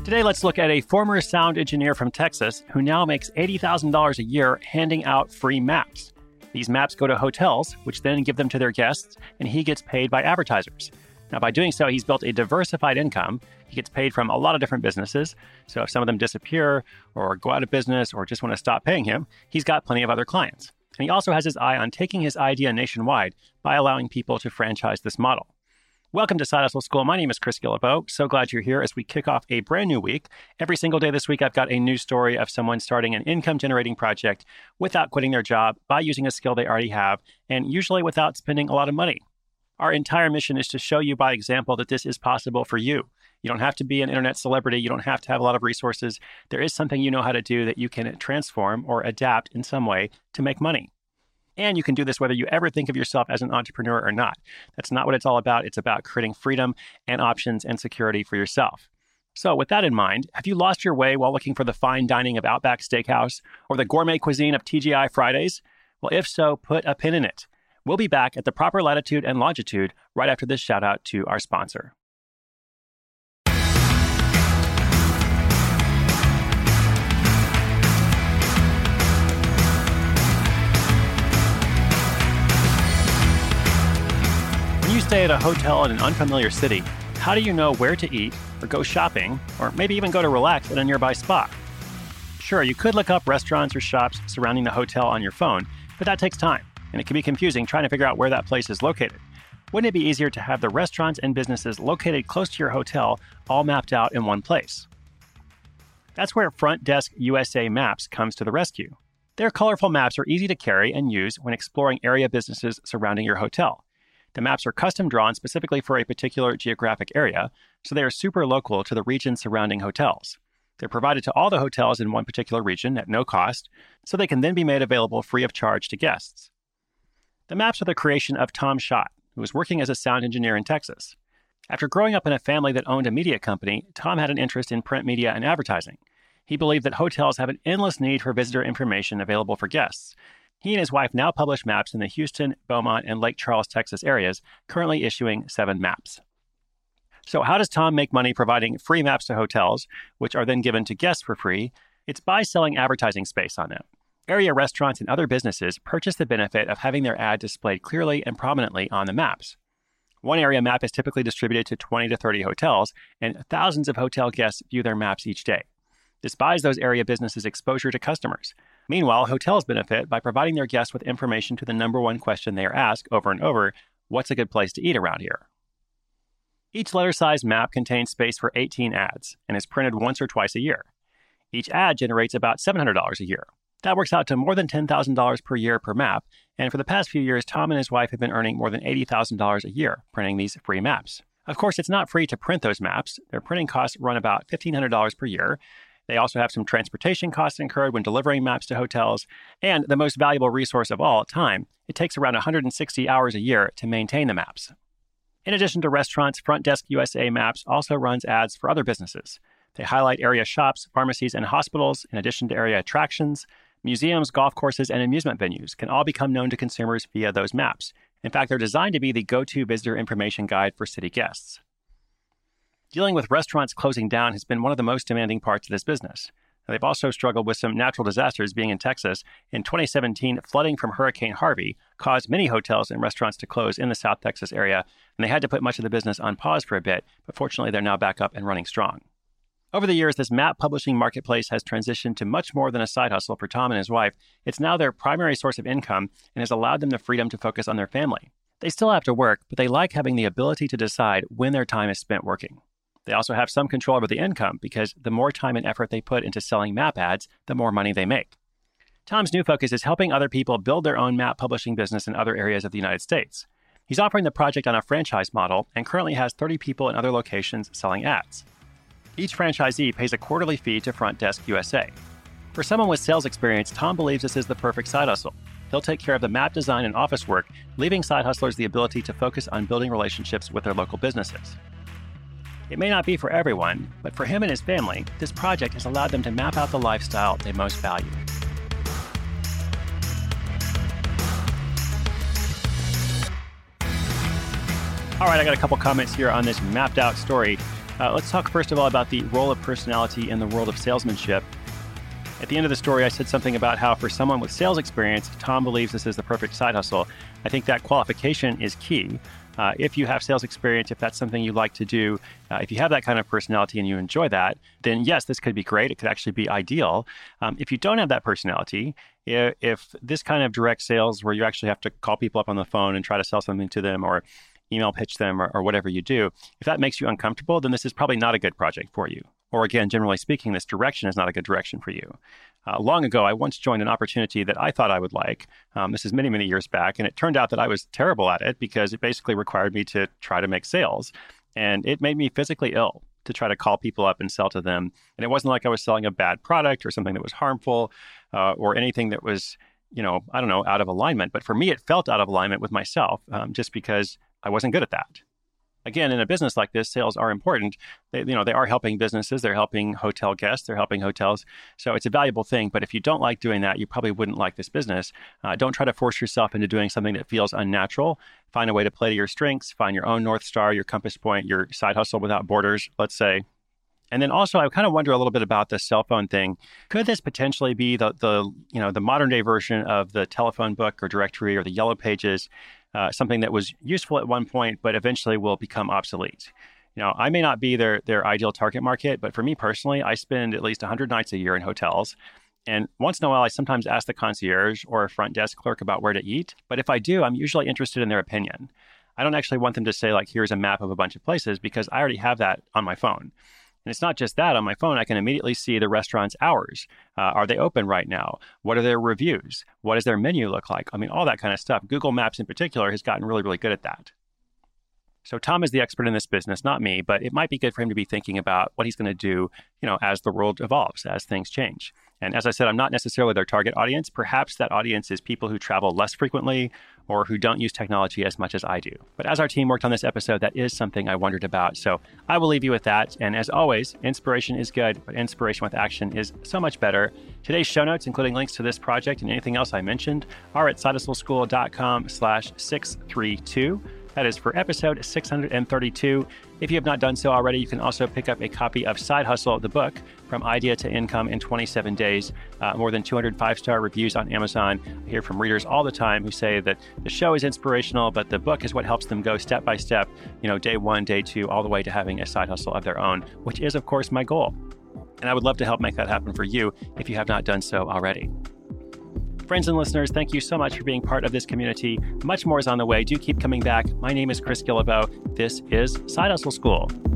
Today, let's look at a former sound engineer from Texas who now makes $80,000 a year handing out free maps. These maps go to hotels, which then give them to their guests, and he gets paid by advertisers. Now, by doing so, he's built a diversified income. He gets paid from a lot of different businesses. So if some of them disappear or go out of business or just want to stop paying him, he's got plenty of other clients. And he also has his eye on taking his idea nationwide by allowing people to franchise this model. Welcome to Side Hustle School. My name is Chris Guillebeau. So glad you're here as we kick off a brand new week. Every single day this week, I've got a new story of someone starting an income-generating project without quitting their job by using a skill they already have, and usually without spending a lot of money. Our entire mission is to show you by example that this is possible for you. You don't have to be an internet celebrity. You don't have to have a lot of resources. There is something you know how to do that you can transform or adapt in some way to make money. And you can do this whether you ever think of yourself as an entrepreneur or not. That's not what it's all about. It's about creating freedom and options and security for yourself. So with that in mind, have you lost your way while looking for the fine dining of Outback Steakhouse or the gourmet cuisine of TGI Fridays? Well, if so, put a pin in it. We'll be back at the proper latitude and longitude right after this shout out to our sponsor. When you stay at a hotel in an unfamiliar city, how do you know where to eat or go shopping or maybe even go to relax at a nearby spa? Sure, you could look up restaurants or shops surrounding the hotel on your phone, but that takes time, and it can be confusing trying to figure out where that place is located. Wouldn't it be easier to have the restaurants and businesses located close to your hotel all mapped out in one place? That's where Front Desk USA Maps comes to the rescue. Their colorful maps are easy to carry and use when exploring area businesses surrounding your hotel. The maps are custom drawn specifically for a particular geographic area, so they are super local to the region surrounding hotels. They're provided to all the hotels in one particular region at no cost, so they can then be made available free of charge to guests. The maps are the creation of Tom Schott, who was working as a sound engineer in Texas. After growing up in a family that owned a media company, Tom had an interest in print media and advertising. He believed that hotels have an endless need for visitor information available for guests. He and his wife now publish maps in the Houston, Beaumont, and Lake Charles, Texas areas, currently issuing 7 maps. So how does Tom make money providing free maps to hotels, which are then given to guests for free? It's by selling advertising space on them. Area restaurants and other businesses purchase the benefit of having their ad displayed clearly and prominently on the maps. One area map is typically distributed to 20 to 30 hotels, and thousands of hotel guests view their maps each day. This buys those area businesses exposure to customers. Meanwhile, hotels benefit by providing their guests with information to the number one question they are asked over and over: what's a good place to eat around here? Each letter-sized map contains space for 18 ads and is printed once or twice a year. Each ad generates about $700 a year. That works out to more than $10,000 per year per map, and for the past few years, Tom and his wife have been earning more than $80,000 a year printing these free maps. Of course, it's not free to print those maps. Their printing costs run about $1,500 per year. They also have some transportation costs incurred when delivering maps to hotels, and the most valuable resource of all, time. It takes around 160 hours a year to maintain the maps. In addition to restaurants, Front Desk USA Maps also runs ads for other businesses. They highlight area shops, pharmacies, and hospitals, in addition to area attractions. Museums, golf courses, and amusement venues can all become known to consumers via those maps. In fact, they're designed to be the go-to visitor information guide for city guests. Dealing with restaurants closing down has been one of the most demanding parts of this business. Now, they've also struggled with some natural disasters. Being in Texas, in 2017, flooding from Hurricane Harvey caused many hotels and restaurants to close in the South Texas area, and they had to put much of the business on pause for a bit, but fortunately they're now back up and running strong. Over the years, this map publishing marketplace has transitioned to much more than a side hustle for Tom and his wife. It's now their primary source of income and has allowed them the freedom to focus on their family. They still have to work, but they like having the ability to decide when their time is spent working. They also have some control over the income because the more time and effort they put into selling map ads, the more money they make. Tom's new focus is helping other people build their own map publishing business in other areas of the United States. He's offering the project on a franchise model and currently has 30 people in other locations selling ads. Each franchisee pays a quarterly fee to Front Desk USA. For someone with sales experience, Tom believes this is the perfect side hustle. He'll take care of the map design and office work, leaving side hustlers the ability to focus on building relationships with their local businesses. It may not be for everyone, but for him and his family, this project has allowed them to map out the lifestyle they most value. All right, I got a couple comments here on this mapped out story. Let's talk first of all about the role of personality in the world of salesmanship. At the end of the story, I said something about how for someone with sales experience, Tom believes this is the perfect side hustle. I think that qualification is key. If you have sales experience, if that's something you like to do, if you have that kind of personality and you enjoy that, then yes, this could be great. It could actually be ideal. If you don't have that personality, if this kind of direct sales where you actually have to call people up on the phone and try to sell something to them or email pitch them or whatever you do, if that makes you uncomfortable, then this is probably not a good project for you. Or again, generally speaking, this direction is not a good direction for you. Long ago, I once joined an opportunity that I thought I would like. This is many, many years back. And it turned out that I was terrible at it because it basically required me to try to make sales. And it made me physically ill to try to call people up and sell to them. And it wasn't like I was selling a bad product or something that was harmful or anything that was, out of alignment. But for me, it felt out of alignment with myself just because I wasn't good at that. Again, in a business like this, sales are important. They are helping businesses. They're helping hotel guests. They're helping hotels. So it's a valuable thing. But if you don't like doing that, you probably wouldn't like this business. Don't try to force yourself into doing something that feels unnatural. Find a way to play to your strengths. Find your own North Star, your compass point, your side hustle without borders, let's say. And then also, I kind of wonder a little bit about the cell phone thing. Could this potentially be the modern day version of the telephone book or directory or the Yellow Pages? Something that was useful at one point, but eventually will become obsolete. I may not be their ideal target market, but for me personally, I spend at least 100 nights a year in hotels. And once in a while, I sometimes ask the concierge or a front desk clerk about where to eat. But if I do, I'm usually interested in their opinion. I don't actually want them to say, like, here's a map of a bunch of places because I already have that on my phone. And it's not just that. On my phone, I can immediately see the restaurant's hours. Are they open right now? What are their reviews? What does their menu look like? I mean, all that kind of stuff. Google Maps in particular has gotten really, really good at that. So Tom is the expert in this business, not me, but it might be good for him to be thinking about what he's going to do, as the world evolves, as things change. And as I said, I'm not necessarily their target audience. Perhaps that audience is people who travel less frequently or who don't use technology as much as I do. But as our team worked on this episode, that is something I wondered about. So I will leave you with that. And as always, inspiration is good, but inspiration with action is so much better. Today's show notes, including links to this project and anything else I mentioned, are at sidehustleschool.com/632. That is for episode 632. If you have not done so already, you can also pick up a copy of Side Hustle, the book, From Idea to Income in 27 Days. More than 200 5-star reviews on Amazon. I hear from readers all the time who say that the show is inspirational, but the book is what helps them go step by step, day one, day two, all the way to having a side hustle of their own, which is, of course, my goal. And I would love to help make that happen for you if you have not done so already. Friends and listeners, thank you so much for being part of this community. Much more is on the way. Do keep coming back. My name is Chris Guillebeau. This is Side Hustle School.